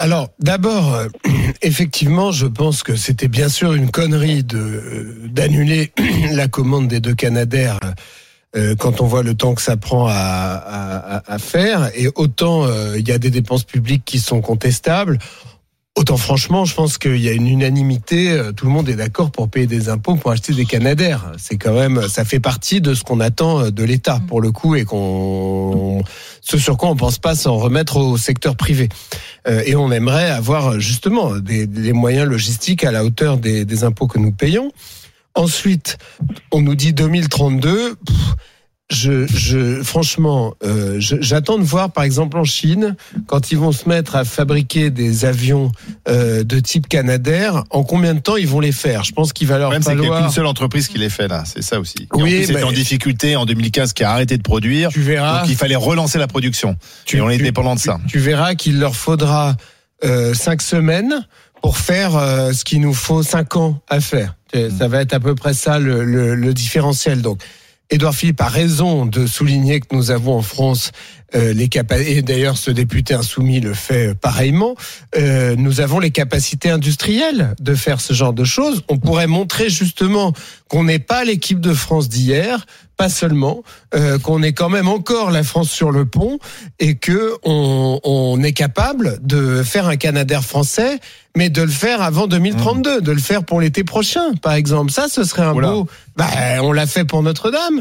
Alors, d'abord, effectivement, je pense que c'était bien sûr une connerie d'annuler la commande des 2 Canadair quand on voit le temps que ça prend à faire. Et autant il y a des dépenses publiques qui sont contestables, autant franchement, je pense qu'il y a une unanimité. Tout le monde est d'accord pour payer des impôts pour acheter des Canadair. C'est quand même, ça fait partie de ce qu'on attend de l'État pour le coup, et ce sur quoi on pense pas s'en remettre au secteur privé. Et on aimerait avoir justement des moyens logistiques à la hauteur des impôts que nous payons. Ensuite, on nous dit 2032. Franchement, j'attends de voir, par exemple, en Chine, quand ils vont se mettre à fabriquer des avions de type Canadair, en combien de temps ils vont les faire. Je pense qu'il va leur falloir... C'est qu'il n'y a qu'une seule entreprise qui les fait, là. C'est ça aussi. Oui, en plus, c'était en difficulté en 2015, qui a arrêté de produire. Tu verras. Donc, il fallait relancer la production. Et on est dépendant de ça. Tu verras qu'il leur faudra 5 semaines pour faire ce qu'il nous faut 5 ans à faire. Ça va être à peu près ça le différentiel. Donc, Édouard Philippe a raison de souligner que nous avons en France les capacités, et d'ailleurs ce député insoumis le fait pareillement, nous avons les capacités industrielles de faire ce genre de choses. On pourrait montrer justement qu'on n'est pas l'équipe de France d'hier, pas seulement, qu'on est quand même encore la France sur le pont, et que on est capable de faire un Canadair français, mais de le faire avant 2032, de le faire pour l'été prochain, par exemple. Ça, ce serait un beau... on l'a fait pour Notre-Dame.